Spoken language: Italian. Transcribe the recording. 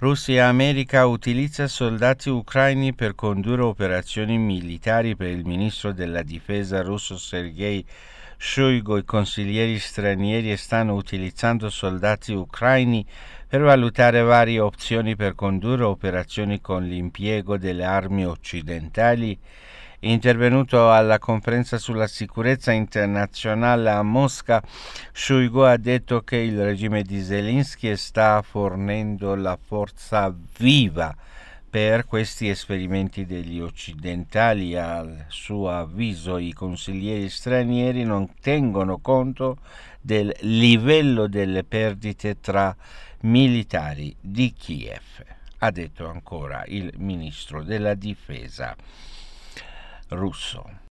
Russia e America utilizza soldati ucraini per condurre operazioni militari. Per il ministro della difesa russo Sergei Shoigu, i consiglieri stranieri stanno utilizzando soldati ucraini per valutare varie opzioni per condurre operazioni con l'impiego delle armi occidentali. Intervenuto alla conferenza sulla sicurezza internazionale a Mosca, Shoigu ha detto che il regime di Zelensky sta fornendo la forza viva per questi esperimenti degli occidentali. Al suo avviso, i consiglieri stranieri non tengono conto del livello delle perdite tra militari di Kiev, ha detto ancora il ministro della difesa russo.